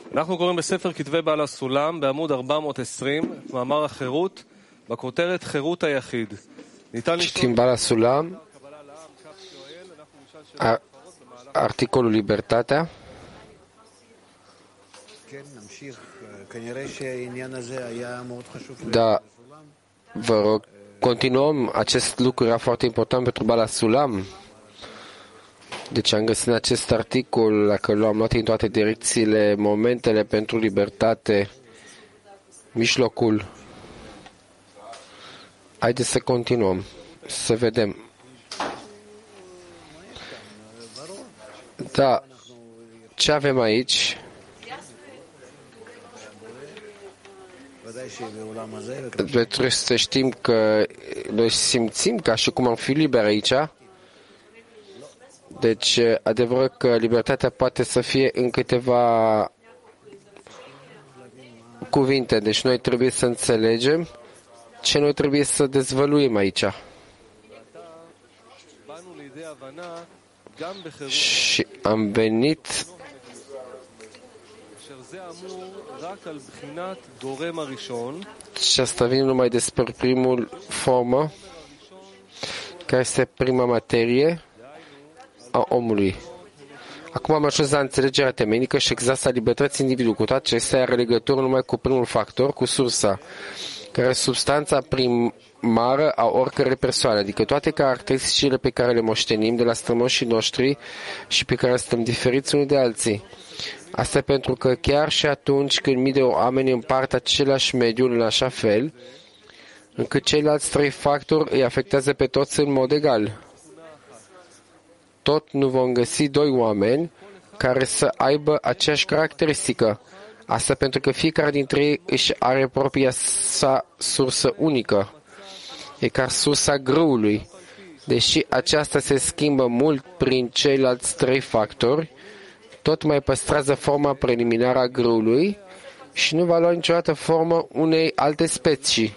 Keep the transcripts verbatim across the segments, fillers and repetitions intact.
אנחנו קוראים בספר כתבי בעל הסולם בעמוד ארבע מאות ועשרים, מאמר החירות, בכותרת חירות היחיד. Citim Bala Sulam, articolul Libertatea. Da, vă rog, continuăm. Acest lucru era foarte important pentru Bala Sulam. Deci am găsit în acest articol, dacă l-am luat în toate direcțiile, momentele pentru libertate, mijlocul. Haideți să continuăm, să vedem. Da, ce avem aici? Trebuie să știm că noi simțim ca și cum am fi liberi aici. Deci, adevărat că libertatea poate să fie în câteva cuvinte. Deci noi trebuie să înțelegem ce noi trebuie să dezvăluim aici. Și am venit și asta vine numai despre primul formă, care este prima materie a omului. Acum am ajuns la înțelegerea temenică și exactă a libertății individului. Cu toate acestea are legătură numai cu primul factor, cu sursa, care este substanța primară a oricărei persoane, adică toate caracteristicile pe care le moștenim de la strămoșii noștri și pe care suntem diferiți unii de alții. Asta pentru că chiar și atunci când mii de oameni împart același mediu în așa fel, încât ceilalți trei factori îi afectează pe toți în mod egal. Tot nu vom găsi doi oameni care să aibă aceeași caracteristică. Asta pentru că fiecare dintre ei își are propria sa sursă unică. E ca sursa grâului. Deși aceasta se schimbă mult prin ceilalți trei factori, tot mai păstrează forma preliminară a grâului și nu va lua niciodată forma unei alte specii.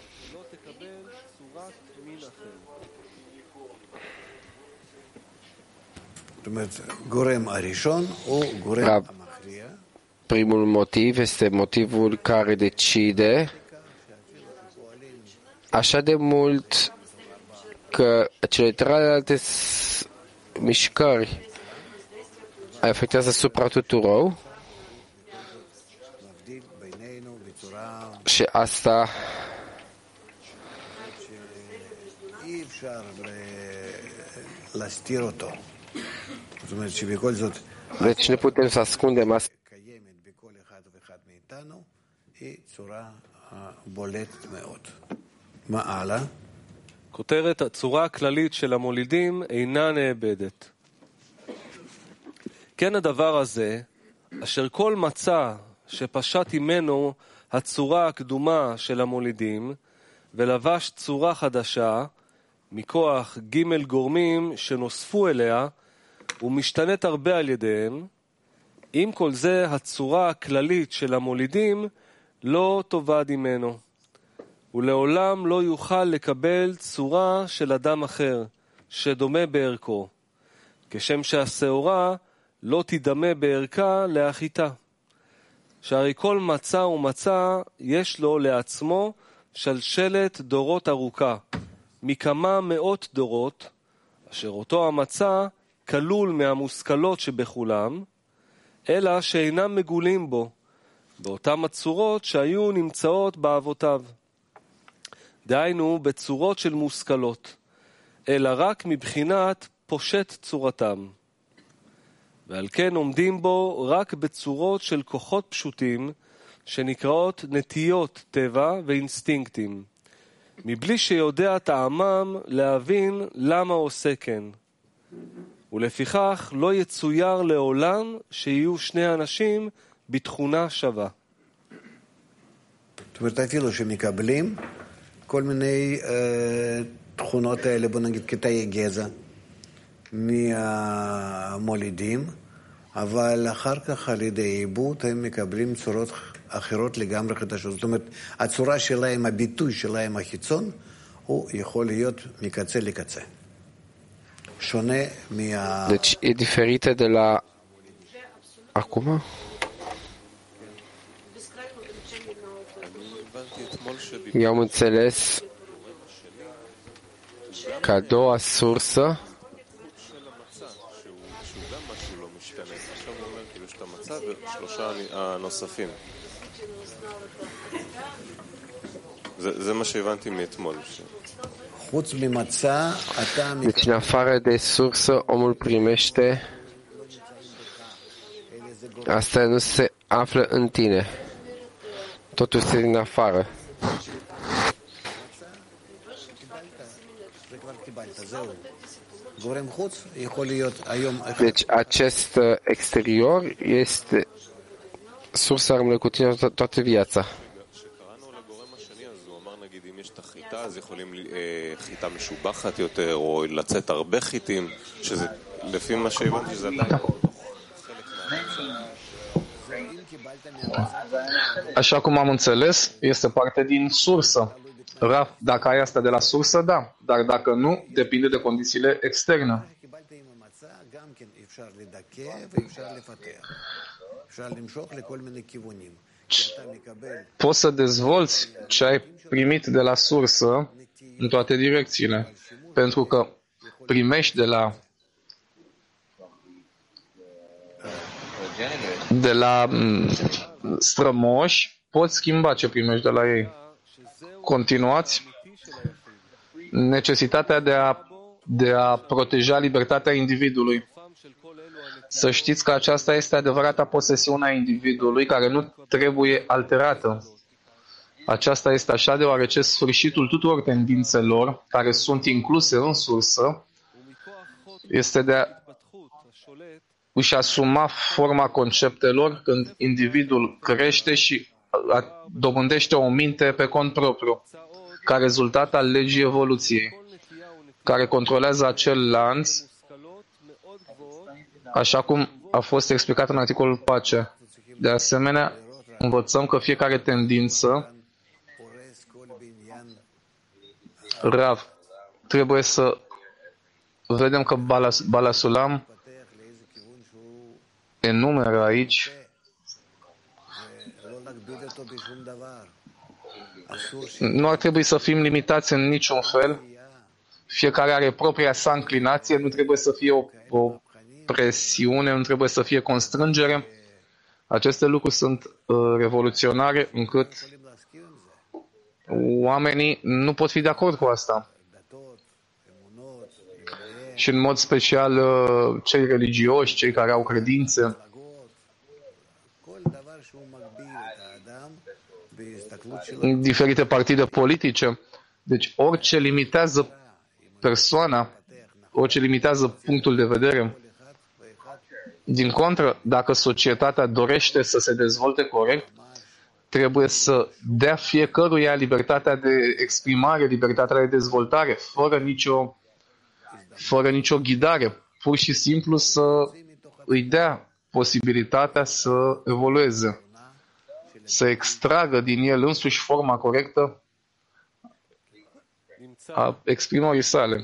Primul motiv este motivul care decide așa de mult că cele celelalte mișcări afectează asupra tuturor și asta deci ne putem să ascundem asta. כותרת הצורה הכללית של המולידים אינה נאבדת. כן הדבר הזה, אשר כל מצא שפשט ממנו הצורה הקדומה של המולידים, ולבש צורה חדשה, מכוח ג' גורמים שנוספו אליה, ומשתנית הרבה על ידיהם, עם כל זה הצורה הכללית של המולידים לא תאבד ממנו, ולעולם לא יוכל לקבל צורה של אדם אחר, שדומה בערכו, כשם שהשעורה לא תדמה בערכה לאחיתה. שהרי כל מצא ומצא יש לו לעצמו שלשלת דורות ארוכה, מכמה מאות דורות, אשר אותו המצא כלול מהמושכלות שבכולם, אלא שאינם מגולים בו, באותן הצורות שהיו נמצאות באבותיו. דהיינו בצורות של מושכלות, אלא רק מבחינת פושט צורתם. ועל כן עומדים בו רק בצורות של כוחות פשוטים, שנקראות נטיות טבע ואינסטינקטים, מבלי שיודע טעמם להבין למה עושה כן. ולפיכך לא יצויר לעולם שיהיו שני אנשים בתכונה שווה. זאת אומרת, אפילו שמקבלים כל מיני תכונות האלה, בוא נגיד כתאי גזע, מהמולידים, אבל אחר כך על ידי עיבוד הם מקבלים צורות אחרות לגמרי חדשות. זאת אומרת, הצורה שלהם, הביטוי שלהם החיצון, הוא יכול להיות מקצה לקצה. שונה מה... Deci e diferită de la... Acum? Eu am înțeles că a doua sursă deci în afară de sursă omul primește, asta nu se află în tine, totul este din afară. Deci acest exterior este sursa rămâne cu tine to- toată viața. אז יכולים חיטה משובחת יותר או לצאת הרבה חיטים, שזה לפי מה שהבנתי שזה עדיין Așa cum am înțeles, este parte din sursă. Raf, dacă ai asta de la sursă, da. Dar dacă nu, depinde de condițiile externe. Poți să dezvolți ce ai primit de la sursă în toate direcțiile. Pentru că primești de la de la strămoși, poți schimba ce primești de la ei. Continuați. Necesitatea de a, de a proteja libertatea individului. Să știți că aceasta este adevărata posesiune a individului care nu trebuie alterată. Aceasta este așa deoarece sfârșitul tuturor tendințelor care sunt incluse în sursă este de a își asuma forma conceptelor când individul crește și dobândește o minte pe cont propriu, ca rezultat al legii evoluției, care controlează acel lanț, așa cum a fost explicat în articolul pace. De asemenea, învățăm că fiecare tendință, Rav, trebuie să vedem că Bala Sulam enumeră aici nu ar trebui să fim limitați în niciun fel. Fiecare are propria sa înclinație, nu trebuie să fie o, o presiune, nu trebuie să fie constrângere. Aceste lucruri sunt uh, revoluționare încât oamenii nu pot fi de acord cu asta. Și în mod special uh, cei religioși, cei care au credințe. Diferite partide politice. Deci orice limitează persoana, orice limitează punctul de vedere. Din contră, dacă societatea dorește să se dezvolte corect, trebuie să dea fiecăruia libertatea de exprimare, libertatea de dezvoltare, fără nicio, fără nicio ghidare. Pur și simplu să îi dea posibilitatea să evolueze, să extragă din el însuși forma corectă a exprimării sale.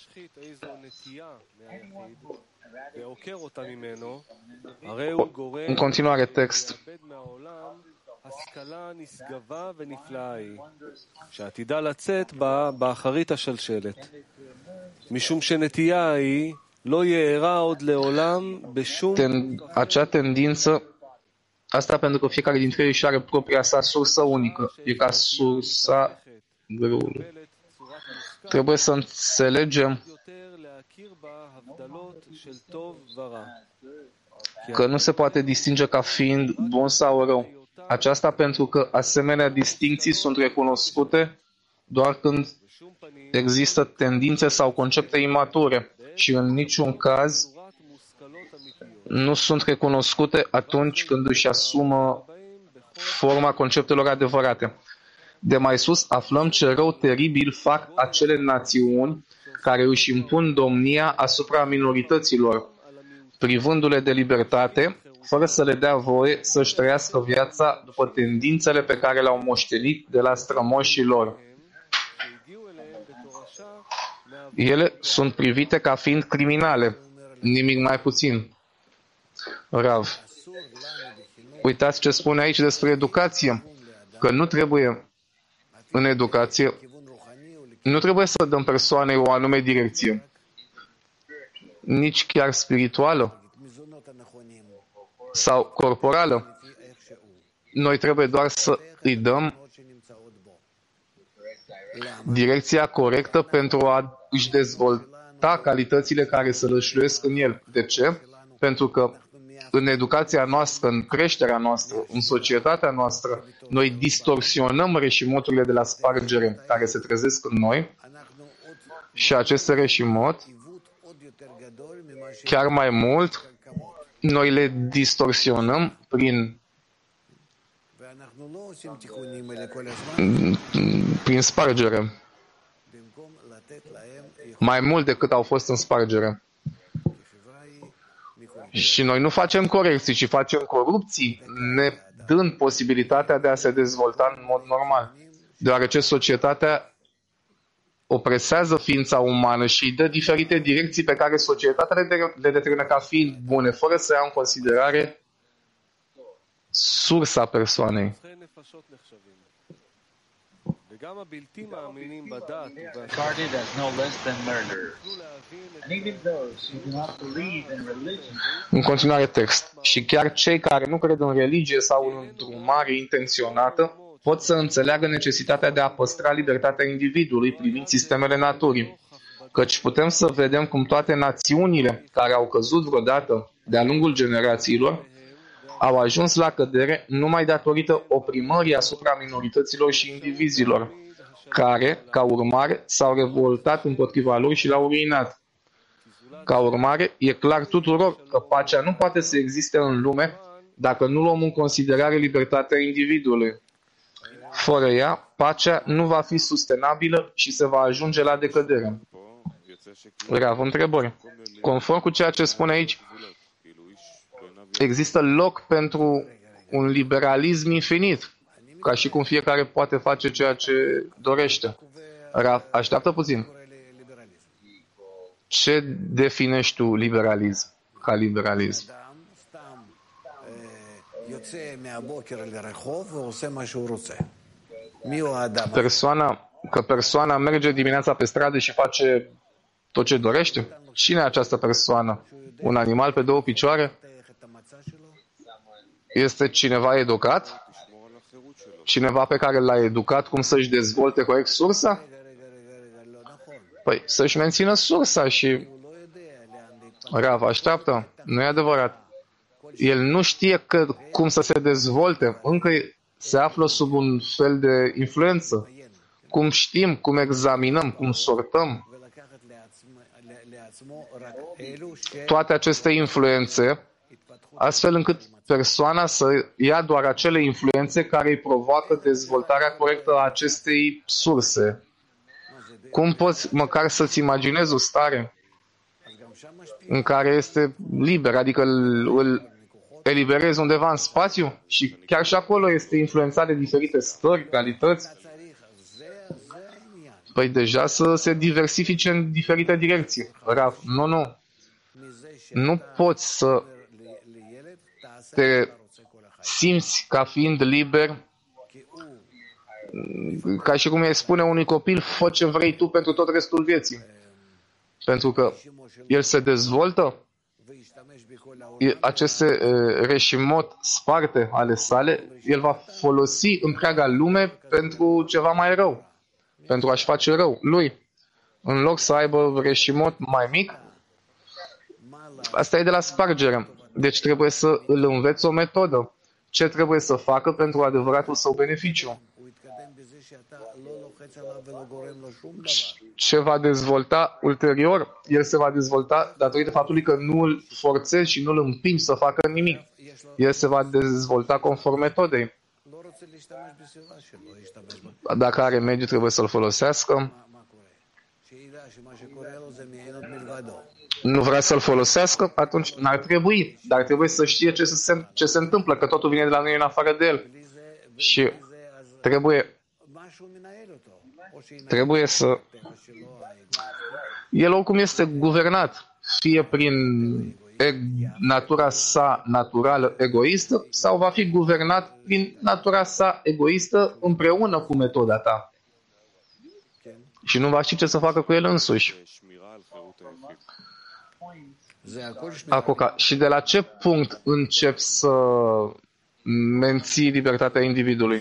În continuare text. השכלה נשגבה ונפלאה היא, שעתידה לצאת בה באחרית השלשלת. משום שנטייה היא לא יארה עוד לעולם בשום... Acea tendință, asta pentru că fiecare dintre ei își are propria sa sursă unică. E ca sursa grâului. Trebuie să înțelegem că nu se poate distinge ca fiind bun sau rău. Aceasta pentru că asemenea distincții sunt recunoscute doar când există tendințe sau concepte imature și în niciun caz nu sunt recunoscute atunci când își asumă forma conceptelor adevărate. De mai sus aflăm ce rău teribil fac acele națiuni care își impun domnia asupra minorităților, privându-le de libertate, fără să le dea voie să-și trăiască viața după tendințele pe care le-au moștenit de la strămoșii lor. Ele sunt privite ca fiind criminale, nimic mai puțin. Rav, uitați ce spune aici despre educație. că nu trebuie în educație, nu trebuie să dăm persoanei o anume direcție, nici chiar spirituală sau corporală. Noi trebuie doar să îi dăm direcția corectă pentru a își dezvolta calitățile care să rășluiesc în el. De ce? Pentru că în educația noastră, în creșterea noastră, în societatea noastră, noi distorsionăm reșimoturile de la spargere care se trezesc în noi și aceste reșimot, chiar mai mult, noi le distorsionăm prin prin spargere. Mai mult decât au fost în spargere. Și noi nu facem corecții, ci facem corupții, ne dând posibilitatea de a se dezvolta în mod normal. Deoarece societatea opresează ființa umană și îi dă diferite direcții pe care societatea le determină ca fiind bune, fără să ia în considerare sursa persoanei. În continuare text. Și chiar cei care nu cred în religie sau în îndrumare intenționată pot să înțeleagă necesitatea de a păstra libertatea individului privind sistemele naturii. Căci putem să vedem cum toate națiunile care au căzut vreodată de-a lungul generațiilor au ajuns la cădere numai datorită oprimării asupra minorităților și indivizilor, care, ca urmare, s-au revoltat împotriva lor și l-au ruinat. Ca urmare, e clar tuturor că pacea nu poate să existe în lume dacă nu luăm în considerare libertatea individului. Fără ea, pacea nu va fi sustenabilă și se va ajunge la decădere. Rav, întrebări. Conform cu ceea ce spune aici, există loc pentru un liberalism infinit, ca și cum fiecare poate face ceea ce dorește. Rav, așteaptă puțin. Ce definești tu liberalism ca liberalism? Persoana, că persoana merge dimineața pe stradă și face tot ce dorește? Cine e această persoană? Un animal pe două picioare? Este cineva educat? Cineva pe care l-a educat cum să-și dezvolte corect sursa? Păi să-și mențină sursa și... Rav, așteaptă. Nu e adevărat. El nu știe că, cum să se dezvolte. Încă se află sub un fel de influență. Cum știm, cum examinăm, cum sortăm. Toate aceste influențe, astfel încât persoana să ia doar acele influențe care îi provoacă dezvoltarea corectă a acestei surse. Cum poți măcar să-ți imaginezi o stare în care este liber, adică îl, îl eliberezi undeva în spațiu și chiar și acolo este influențat de diferite stări, calități? Păi deja să se diversifice în diferite direcții. Rav, nu, nu. Nu poți să te simți ca fiind liber, ca și cum îi spune unui copil, fă ce vrei tu pentru tot restul vieții. Pentru că el se dezvoltă, aceste reșimot sparte ale sale, el va folosi întreaga lume pentru ceva mai rău, pentru a-și face rău lui. În loc să aibă reșimot mai mic, asta e de la spargere. Deci trebuie să îl înveți o metodă. Ce trebuie să facă pentru adevăratul său beneficiu. Ce va dezvolta ulterior? El se va dezvolta datorită faptului că nu îl forțezi și nu îl împingi să facă nimic. El se va dezvolta conform metodei. Dacă are mediu, trebuie să-l folosească. Nu vrea să-l folosească, atunci n-ar trebui. Dar trebuie să știe ce se, ce se întâmplă, că totul vine de la noi în afară de el. Și trebuie, trebuie să... El oricum este guvernat, fie prin natura sa naturală egoistă sau va fi guvernat prin natura sa egoistă împreună cu metoda ta. Și nu va ști ce să facă cu el însuși. Acoca. Și de la ce punct încep să menții libertatea individului?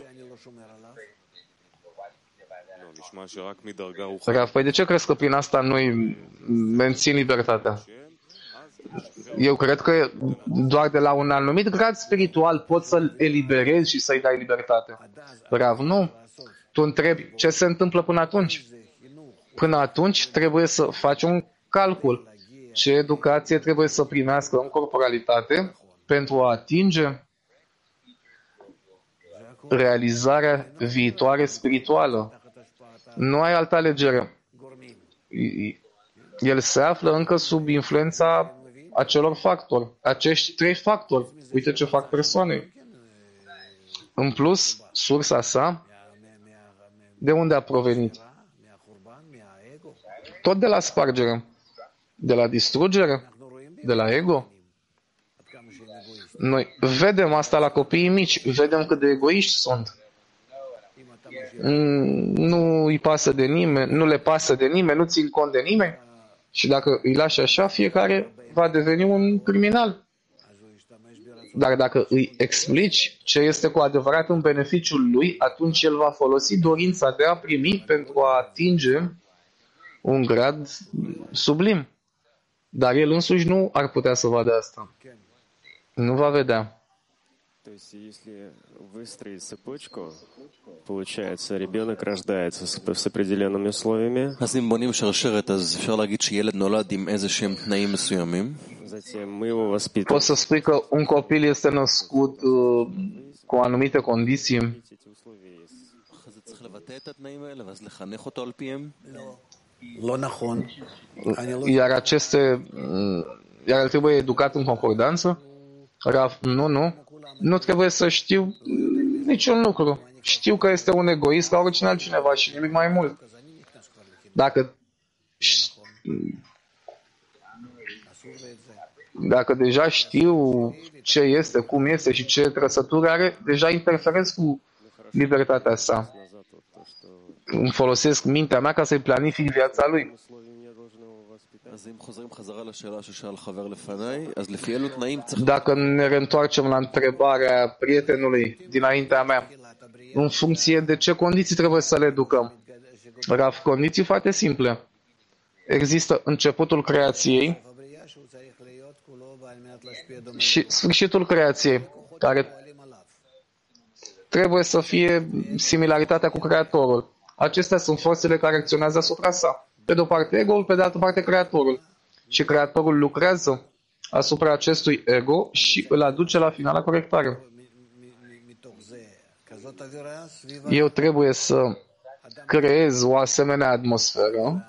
Rav, păi de ce crezi că prin asta noi mențin libertatea? Eu cred că doar de la un anumit grad spiritual poți să-l eliberezi și să-i dai libertate. Rav, nu. Tu întrebi ce se întâmplă până atunci. Până atunci trebuie să faci un calcul. Ce educație trebuie să primească în corporalitate pentru a atinge realizarea viitoare spirituală. Nu ai altă alegere. El se află încă sub influența acelor factori. Acești trei factori. Uite ce fac persoane. În plus, sursa sa, de unde a provenit? Tot de la spargere. De la distrugere? De la ego? Noi vedem asta la copiii mici. Vedem cât de egoiști sunt. Nu îi pasă de nimeni, nu le pasă de nimeni, nu țin cont de nimeni. Și dacă îi lași așa, fiecare va deveni un criminal. Dar dacă îi explici ce este cu adevărat în beneficiul lui, atunci el va folosi dorința de a primi pentru a atinge un grad sublim. Dar el însuși nu ar putea să vadă asta. Nu va vedea. То есть, если выстроить цепочку, получается, ребенок рождается с, с определенными условиями. אז אם בונים שרשרת, אז אפשר להגיד שילד נולד עם איזה שהם תנאים מסוימים. Затем мы его воспитываем. Poți să spui că un copil este născut uh, cu anumite condiții. אז צריך לבטא את התנאים האלה, ואז לחנך אותו על פיהם. לא נכון. Iar aceste, iar el trebuie educat în concordanță? Rav, nu, nu. Nu trebuie să știu niciun lucru. Știu că este un egoist ca oricine altcineva și nimic mai mult. Dacă Dacă deja știu ce este, cum este și ce trăsături are, deja interferez cu libertatea sa. Îmi folosesc mintea mea ca să-i planific viața lui. Dacă ne reîntoarcem la întrebarea prietenului dinaintea mea, în funcție de ce condiții trebuie să le educăm? Rav, condiții foarte simple. Există începutul creației și sfârșitul creației, care trebuie să fie similaritatea cu Creatorul. Acestea sunt forțele care acționează asupra sa. Pe de o parte ego-ul, pe de altă parte Creatorul. Și Creatorul lucrează asupra acestui ego și îl aduce la finala corectare. Eu trebuie să creez o asemenea atmosferă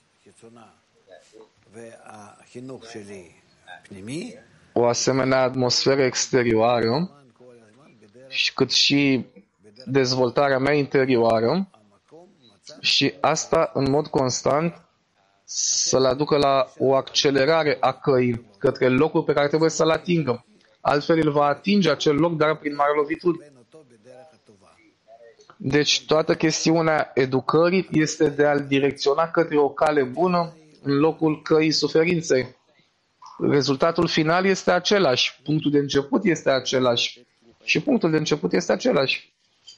o asemenea atmosferă exterioară și cât și dezvoltarea mea interioară și asta în mod constant să-l aducă la o accelerare a căii către locul pe care trebuie să-l atingă. Altfel el va atinge acel loc, dar prin mare lovituri. Deci toată chestiunea educării este de a-l direcționa către o cale bună în locul căii suferinței. Rezultatul final este același. Punctul de început este același. Și punctul de început este același.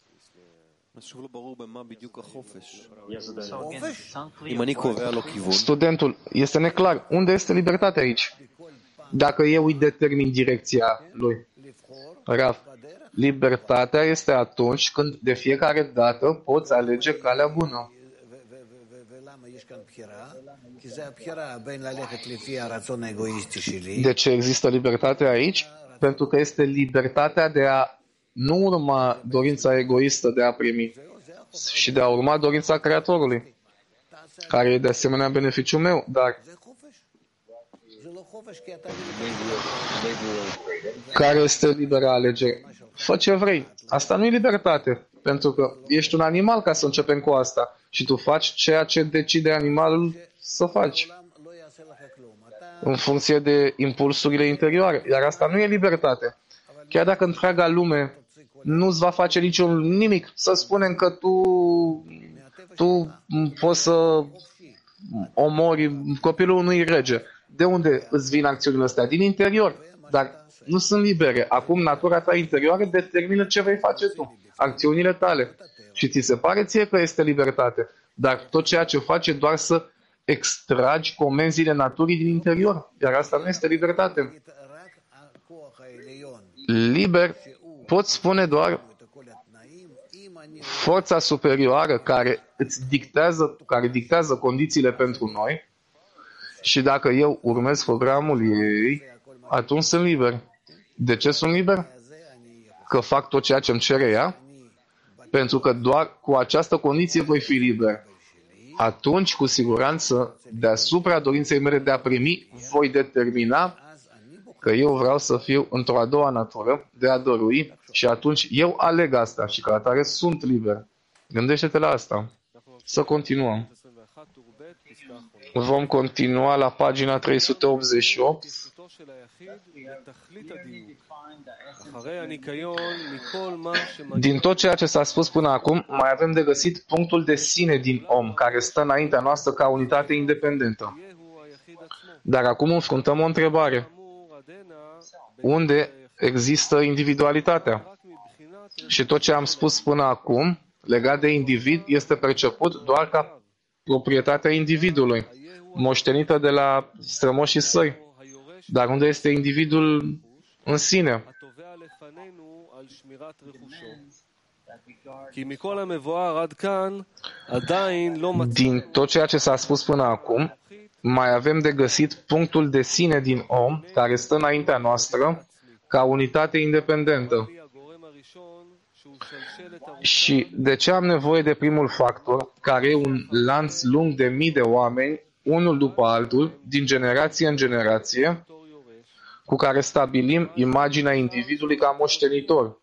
Studentul, este neclar. Unde este libertatea aici? Dacă eu îi determin direcția lui. Rav, libertatea este atunci când de fiecare dată poți alege calea bună. De ce există libertate aici? Pentru că este libertatea de a nu urma dorința egoistă de a primi și de a urma dorința Creatorului, care e de asemenea beneficiul meu, dar care este libera alegere? Fă ce vrei. Asta nu e libertate, pentru că ești un animal, ca să începem cu asta, și tu faci ceea ce decide animalul să faci. în funcție de impulsurile interioare. Iar asta nu e libertate. Chiar dacă întreaga lume nu-ți va face niciun nimic, să spunem că tu, tu poți să omori copilul unui rege. De unde îți vin acțiunile astea? Din interior. Dar nu sunt libere. Acum natura ta interioară determină ce vei face tu. Acțiunile tale. Și ți se pare ție că este libertate. Dar tot ceea ce faci e doar să extragi comenzile naturii din interior. Iar asta nu este libertate. Liber poți spune doar forța superioară care îți dictează, care dictează condițiile pentru noi și dacă eu urmez programul ei, atunci sunt liber. De ce sunt liber? Că fac tot ceea ce îmi cere ea? Pentru că doar cu această condiție voi fi liber. Atunci, cu siguranță, deasupra dorinței mele de a primi, voi determina că eu vreau să fiu într-o a doua natură de a dărui și atunci eu aleg asta și ca atare sunt liber. Gândește-te la asta. Să continuăm. Vom continua la pagina trei sute optzeci și opt. Din tot ceea ce s-a spus până acum, mai avem de găsit punctul de sine din om, care stă înaintea noastră ca unitate independentă. Dar acum înfruntăm o întrebare. Unde există individualitatea? Și tot ce am spus până acum, legat de individ, este perceput doar ca proprietatea individului, moștenită de la strămoșii săi. Dar unde este individul în sine? Din tot ceea ce s-a spus până acum, mai avem de găsit punctul de sine din om, care stă înaintea noastră, ca unitate independentă. Și de ce am nevoie de primul factor, care e un lanț lung de mii de oameni, unul după altul, din generație în generație, cu care stabilim imaginea individului ca moștenitor?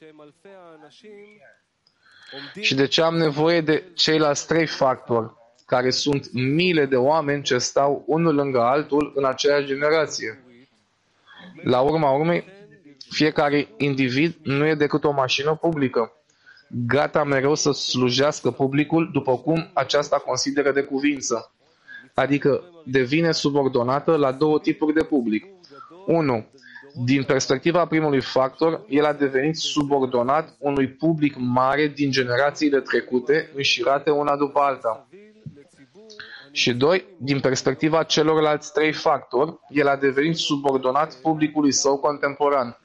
Și de ce am nevoie de ceilalți trei factori, care sunt miile de oameni ce stau unul lângă altul în aceeași generație? La urma urmei, fiecare individ nu e decât o mașină publică, gata mereu să slujească publicul după cum aceasta consideră de cuvință, adică devine subordonată la două tipuri de public. unu. Din perspectiva primului factor, el a devenit subordonat unui public mare din generațiile trecute, înșirate una după alta. Și doi. Din perspectiva celorlalți trei factori, el a devenit subordonat publicului său contemporan.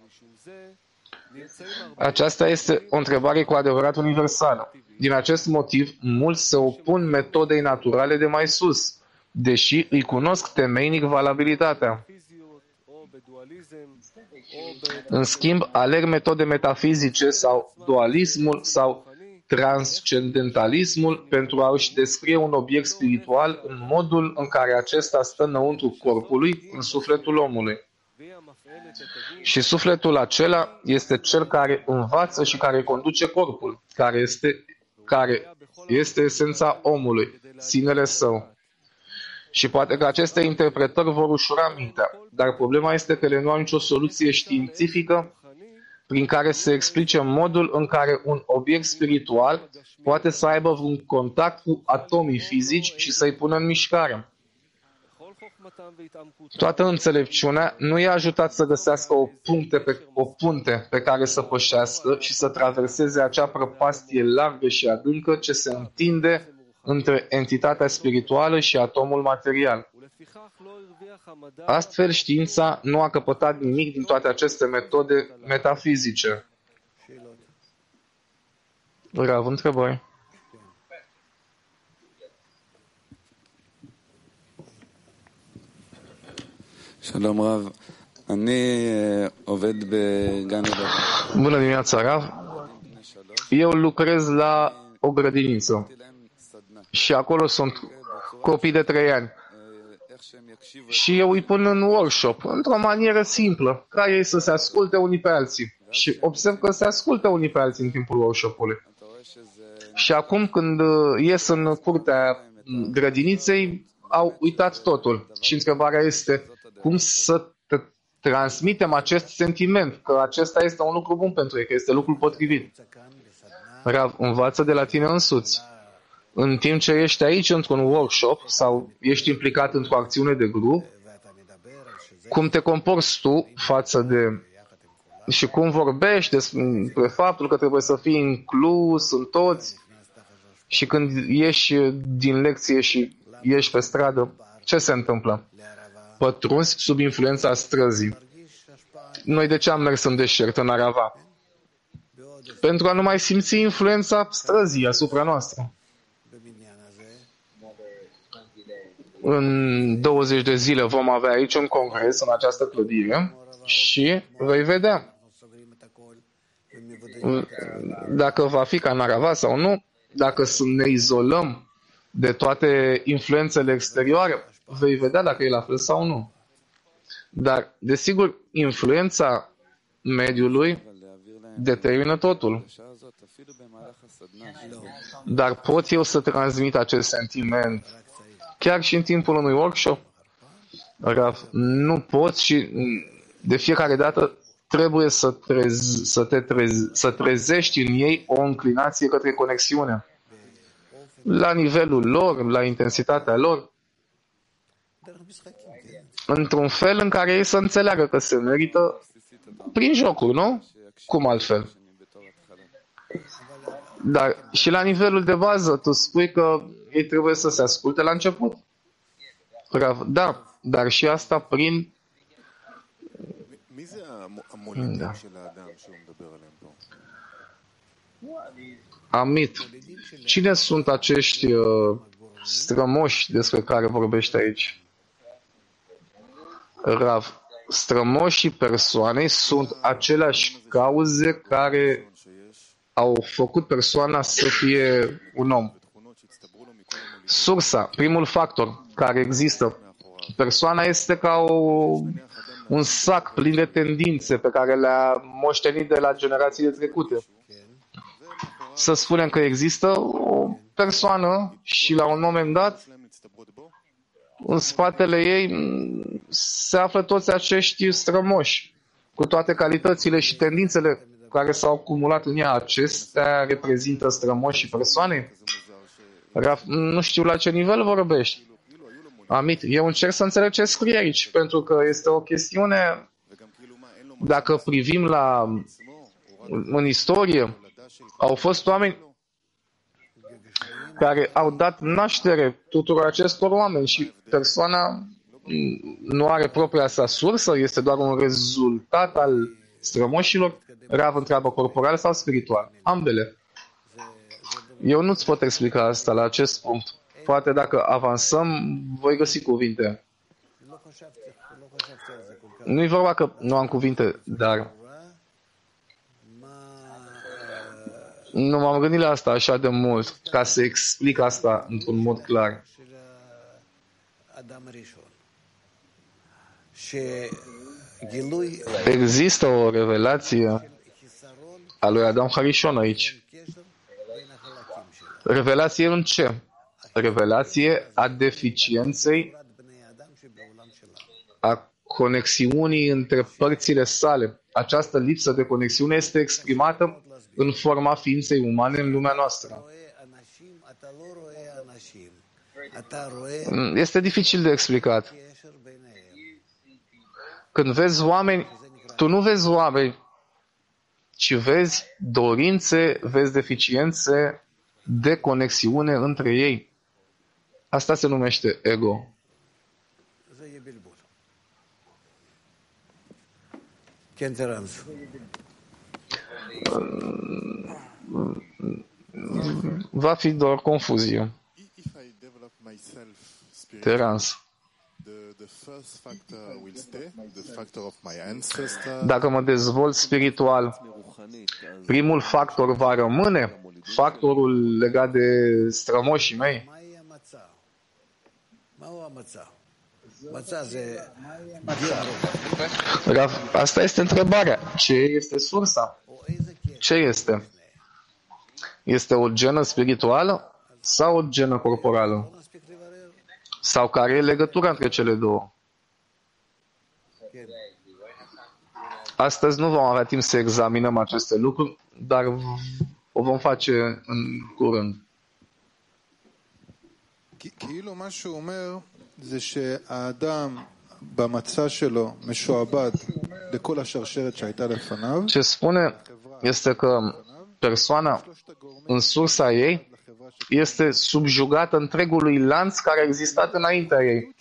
Aceasta este o întrebare cu adevărat universală. Din acest motiv, mulți se opun metodei naturale de mai sus, deși îi cunosc temeinic valabilitatea. În schimb, aleg metode metafizice sau dualismul sau transcendentalismul pentru a își descrie un obiect spiritual în modul în care acesta stă înăuntru corpului, în sufletul omului. Și sufletul acela este cel care învață și care conduce corpul, care este, care este esența omului, sinele său. Și poate că aceste interpretări vor ușura mintea, dar problema este că ele nu au nicio soluție științifică prin care să explice modul în care un obiect spiritual poate să aibă un contact cu atomii fizici și să-i pună în mișcare. Toată înțelepciunea nu i-a ajutat să găsească o, punte pe, o punte pe care să pășească și să traverseze acea prăpastie largă și adâncă ce se întinde între entitatea spirituală și atomul material. Astfel, știința nu a căpătat nimic din toate aceste metode metafizice. Rav, întrebări? Shalom Rav, ani oved be Gan Eden. Bună dimineața, Rav. Eu lucrez la o grădiniță și acolo sunt copii de trei ani. Și eu îi pun în workshop, într-o manieră simplă, ca ei să se asculte unii pe alții. Și observ că se ascultă unii pe alții în timpul workshop-ului. Și acum când ies în curtea grădiniței, au uitat totul. Și întrebarea este cum să transmitem acest sentiment, că acesta este un lucru bun pentru ei, că este lucrul potrivit. Rav, învață de la tine însuți. În timp ce ești aici într-un workshop sau ești implicat într-o acțiune de grup, cum te comporți tu față de și cum vorbești despre faptul că trebuie să fii inclus în toți și când ieși din lecție și ieși pe stradă, ce se întâmplă? Pătrunzi sub influența străzii. Noi de ce am mers în deșert, în Arava? Pentru a nu mai simți influența străzii asupra noastră. În douăzeci de zile vom avea aici un congres în această clădire și vei vedea dacă va fi ca în Arava sau nu, dacă ne izolăm de toate influențele exterioare, vei vedea dacă e la fel sau nu. Dar, desigur, influența mediului determină totul. Dar pot eu să transmit acest sentiment chiar și în timpul unui workshop? Rav, nu pot și de fiecare dată trebuie să, trezi, să te trezi, să trezești în ei o înclinație către conexiune. La nivelul lor, la intensitatea lor, într-un fel în care ei să înțeleagă că se merită prin jocuri, nu? Cum altfel? Dar și la nivelul de bază, tu spui că ei trebuie să se asculte la început. Da, dar și asta prin... Da. Amit, cine sunt acești uh, strămoși despre care vorbești aici? Rav, strămoșii persoanei sunt aceleași cauze care au făcut persoana să fie un om. Sursa, primul factor care există. Persoana este ca o, un sac plin de tendințe pe care le-a moștenit de la generațiile trecute. Să spunem că există o persoană și la un moment dat în spatele ei se află toți acești strămoși cu toate calitățile și tendințele care s-au acumulat în ea. Acestea reprezintă strămoși și persoane? Nu știu la ce nivel vorbești. Amit, eu încerc să înțeleg ce scrie aici, pentru că este o chestiune, dacă privim la în istorie, au fost oameni care au dat naștere tuturor acestor oameni și persoana nu are propria sa sursă, este doar un rezultat al strămoșilor. Rav întreabă corporal sau spiritual? Ambele. Eu nu-ți pot explica asta la acest punct. Poate dacă avansăm, voi găsi cuvinte. Nu-i vorba că nu am cuvinte, dar nu m-am gândit la asta așa de mult, ca să explic asta într-un mod clar. Există o revelație a lui Adam Harishon aici. Revelație în ce? Revelație a deficienței, a conexiunii între părțile sale. Această lipsă de conexiune este exprimată în forma ființei umane în lumea noastră. Este dificil de explicat. Când vezi oameni, tu nu vezi oameni, ci vezi dorințe, vezi deficiențe de conexiune între ei. Asta se numește ego. Va fi doar confuzie. Terans. Dacă mă dezvolt spiritual, primul factor va rămâne factorul legat de strămoșii mei. Asta este întrebarea. Ce este sursa? Ce este? Este o genă spirituală sau o genă corporală? Sau care e legătura între cele două? Astăzi nu vom avea timp să examinăm aceste lucruri, dar o vom face în curând. כאילו מה שהוא אומר זה שהאדם במצע שלו משועבד לכל השרשרת שהייתה לפניו. Ce spune este că persoana în sursa ei este subjugată întregului lanț care a existat înaintea ei.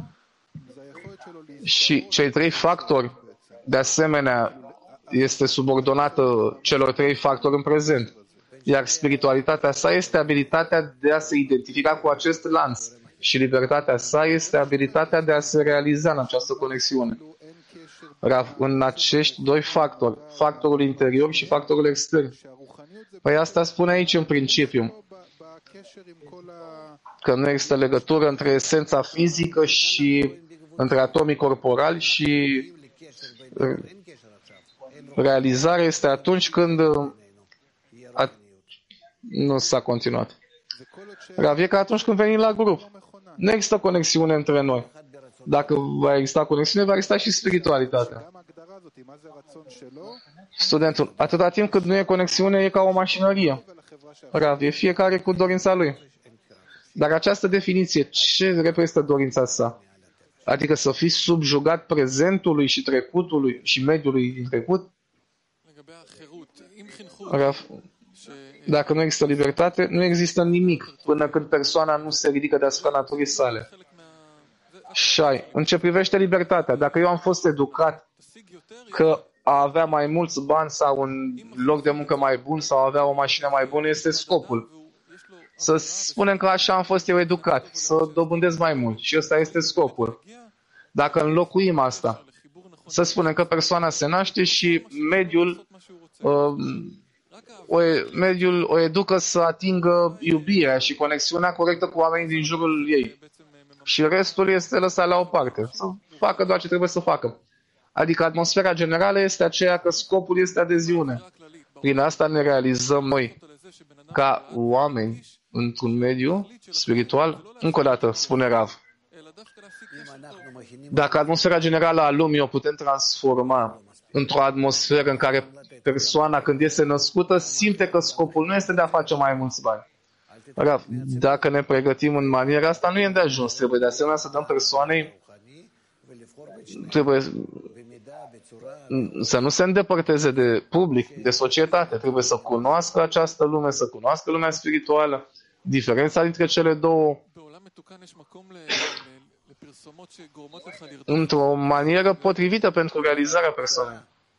Și cei trei factori, de asemenea, este subordonată celor trei factori în prezent. Iar spiritualitatea sa este abilitatea de a se identifica cu acest lanț. Și libertatea sa este abilitatea de a se realiza în această conexiune. În acești doi factori, factorul interior și factorul extern. Păi asta spune aici în principiu. Că nu există legătură între esența fizică și între atomii corporali și realizarea este atunci când a... nu s-a continuat. Rav, e ca atunci când venim la grup. Nu există conexiune între noi. Dacă va exista conexiune, va exista și spiritualitatea. Studentul, atâta timp cât nu e conexiune, e ca o mașinărie. Rav, e fiecare cu dorința lui. Dar această definiție, ce reprezintă dorința sa? Adică să fii subjugat prezentului și trecutului și mediului din trecut? Rav, dacă nu există libertate, nu există nimic până când persoana nu se ridică deasupra naturii sale. Shai, în ce privește libertatea, dacă eu am fost educat că a avea mai mulți bani sau un loc de muncă mai bun sau a avea o mașină mai bună este scopul. Să spunem că așa am fost eu educat, să dobândesc mai mult și ăsta este scopul. Dacă înlocuim asta, să spunem că persoana se naște și mediul uh, o, mediul o educă să atingă iubirea și conexiunea corectă cu oamenii din jurul ei. Și restul este lăsat la o parte. Să facă doar ce trebuie să facă. Adică atmosfera generală este aceea că scopul este adeziune. Prin asta ne realizăm noi ca oameni într-un mediu spiritual. Încă o dată, spune Rav. Dacă atmosfera generală a lumii o putem transforma într-o atmosferă în care persoana, când este născută, simte că scopul nu este de a face mai mulți bani. Rav, dacă ne pregătim în maniera asta, nu e de ajuns. Trebuie de asemenea să dăm persoanei, trebuie să nu se îndepărteze de public, de societate. Trebuie să cunoască această lume, să cunoască lumea spirituală, diferența dintre cele două, într-o manieră potrivită pentru realizarea persoanei.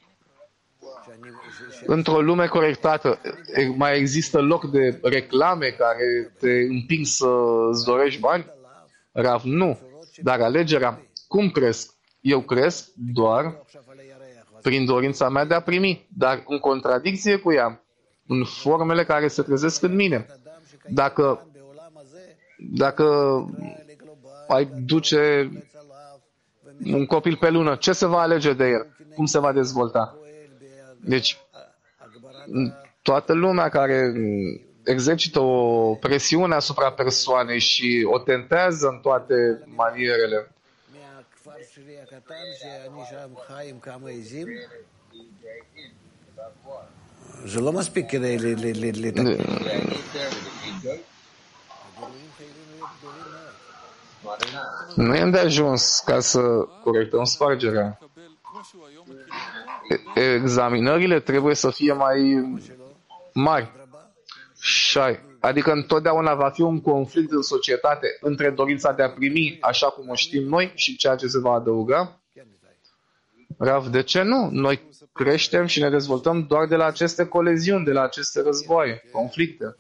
Într-o lume corectată, mai există loc de reclame care te împing să-ți dorești bani? Rav, nu. Dar alegerea, cum cresc? Eu cresc doar prin dorința mea de a primi, dar în contradicție cu ea, în formele care se trezesc în mine. Dacă, dacă ai duce un copil pe lună, ce se va alege de el? Cum se va dezvolta? Deci, toată lumea care exercită o presiune asupra persoanei și o tentează în toate manierele. Nu e de ajuns ca să corectăm spargerea. Examinările trebuie să fie mai mari. Adică întotdeauna va fi un conflict în societate între dorința de a primi așa cum o știm noi și ceea ce se va adăuga. Rav, de ce nu? Noi creștem și ne dezvoltăm doar de la aceste coleziuni, de la aceste războaie, conflicte.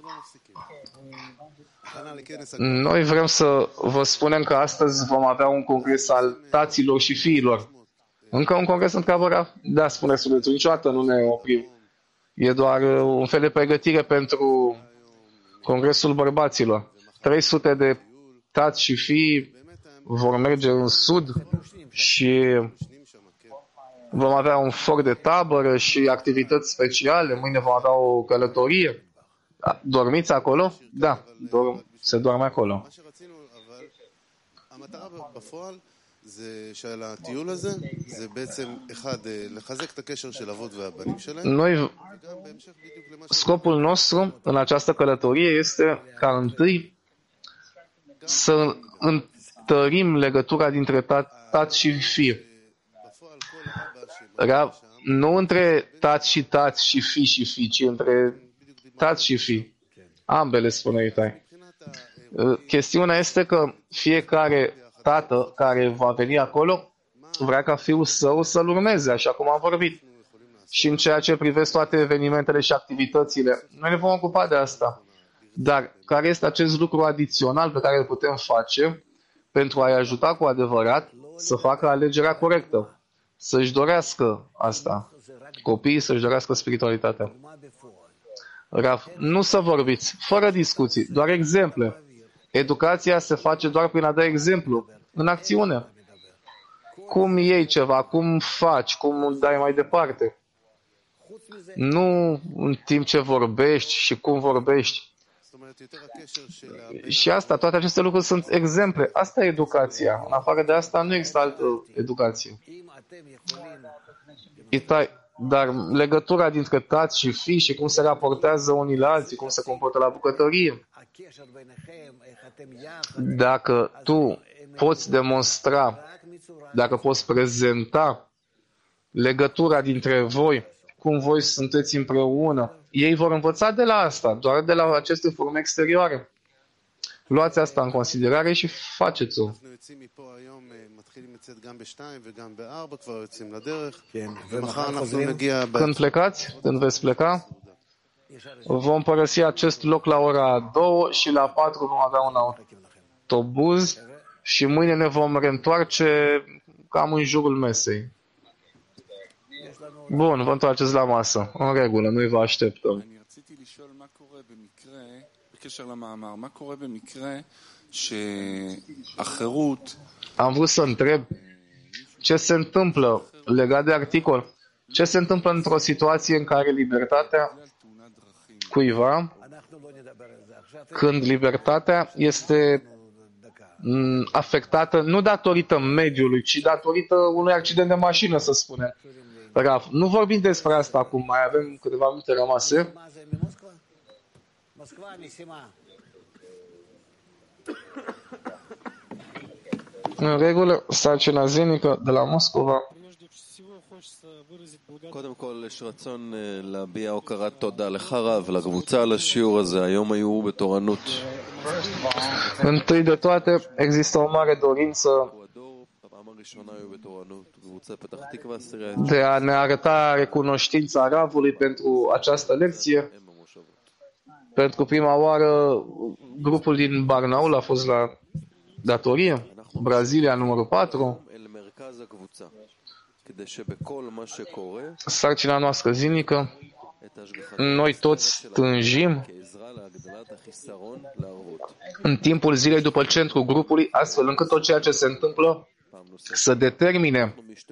Noi vrem să vă spunem că astăzi vom avea un congres al taților și fiilor. Încă un congres întreabă Rav? Da, spune studentul, niciodată nu ne oprim. E doar un fel de pregătire pentru congresul bărbaților. trei sute de tați și fii vor merge în sud și vom avea un foc de tabără și activități speciale. Mâine vom avea o călătorie. Dormiți acolo? Da, dorm, se doarme acolo. Noi, scopul nostru în această călătorie este ca întâi să întărim legătura dintre tat, tat și fi. Nu între tat și tat și fi și fi, ci între tat și fi. Ambele, spune Itai. Chestiunea este că fiecare tată care va veni acolo vrea ca fiul său să-l urmeze, așa cum am vorbit. Și în ceea ce privesc toate evenimentele și activitățile, noi ne vom ocupa de asta. Dar care este acest lucru adițional pe care îl putem face pentru a-i ajuta cu adevărat să facă alegerea corectă, să-și dorească asta, copiii să-și dorească spiritualitatea. Raf, nu să vorbiți, fără discuții, doar exemple. Educația se face doar prin a da exemplu, în acțiune. Cum iei ceva, cum faci, cum îl dai mai departe. Nu în timp ce vorbești și cum vorbești. Și asta, toate aceste lucruri sunt exemple. Asta e educația. În afară de asta nu există altă educație. Itai, dar legătura dintre tați și fii și cum se raportează unii la alții, cum se comportă la bucătărie. Dacă tu poți demonstra, dacă poți prezenta legătura dintre voi, cum voi sunteți împreună, ei vor învăța de la asta, doar de la aceste forme exterioare. Luați asta în considerare și faceți-o. Când plecați, când veți pleca, vom părăsi acest loc la ora două și la patru vom avea un autobuz și mâine ne vom reîntoarce cam în jurul mesei. Bun, vă întoarceți la masă. În regulă, noi vă așteptăm. Am vrut să întreb ce se întâmplă legat de articol. Ce se întâmplă într-o situație în care libertatea cuiva, când libertatea este afectată nu datorită mediului, ci datorită unui accident de mașină, să spunem. Raf, nu vorbim despre asta acum, mai avem câteva minute rămase. În regulă, sarcina zilnică de la Moscova. קודם כל יש רצון להביע הוקרת תודה לך רב לקבוצה על השיעור הזה. היום היו בתורנות. Întâi de toate, există o mare dorință de a ne arăta recunoștința Ravului pentru această lecție. Pentru prima oară, grupul din Barnaul a fost la datorie, Brazilia numărul patru. Sarcina noastră zilnică, noi toți tânjim în timpul zilei după centrul grupului, astfel încât tot ceea ce se întâmplă să determine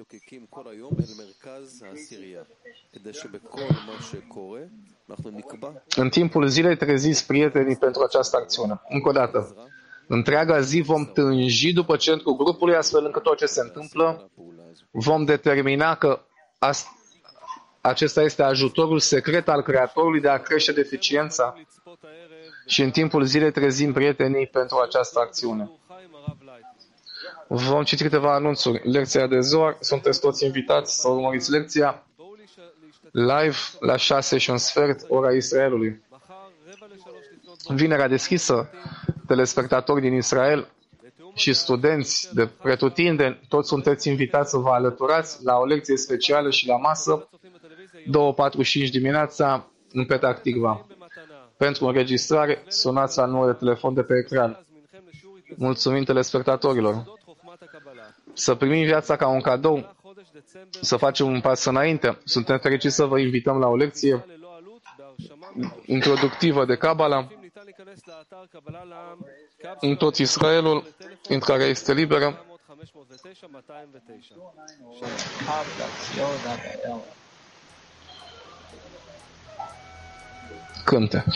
în timpul zilei treziți prietenii pentru această acțiune. Încă o dată, întreaga zi vom tânji după centrul grupului, astfel încât tot ce se întâmplă vom determina că acesta este ajutorul secret al Creatorului de a crește deficiența și în timpul zilei trezim prietenii pentru această acțiune. Vom citi câteva anunțuri. Lecția de Zohar, sunteți toți invitați să urmăriți lecția live la șase și un sfert, ora Israelului. Vinerea deschisă, telespectatori din Israel și studenți de pretutindeni, toți sunteți invitați să vă alăturați la o lecție specială și la masă, două patruzeci și cinci dimineața, în Petah Tikva. Pentru înregistrare, sunați la numărul de telefon de pe ecran. Mulțumim telespectatorilor. Să primim viața ca un cadou, să facem un pas înainte. Suntem fericiți să vă invităm la o lecție introductivă de Kabbalah în tot Israelul, intrarea este liberă. Cânte.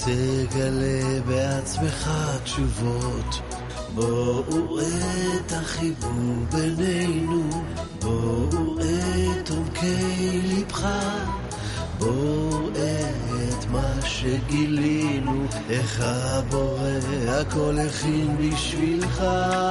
תגלה בעצמך תשובות, בואו את החיבור בינינו, בואו את עומקי לבך, בואו את מה שגילינו, איך הבורא הכל הכין בשבילך.